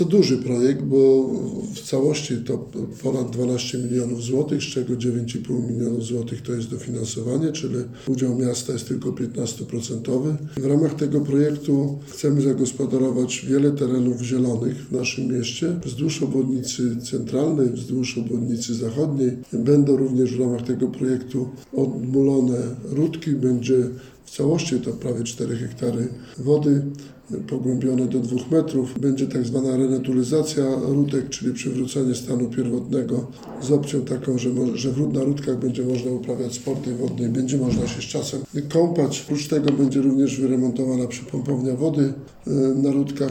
To duży projekt, bo w całości to ponad 12 milionów złotych, z czego 9,5 milionów złotych to jest dofinansowanie, czyli udział miasta jest tylko 15%. W ramach tego projektu chcemy zagospodarować wiele terenów zielonych w naszym mieście, wzdłuż obwodnicy centralnej, wzdłuż obwodnicy zachodniej. Będą również w ramach tego projektu odmulone rudki, będzie w całości to prawie 4 hektary wody, pogłębione do 2 metrów. Będzie tak zwana renaturyzacja rudek, czyli przywrócenie stanu pierwotnego z opcją taką, że na rudkach będzie można uprawiać sporty wodne i będzie można się z czasem kąpać. Oprócz tego będzie również wyremontowana przypompownia wody na rudkach.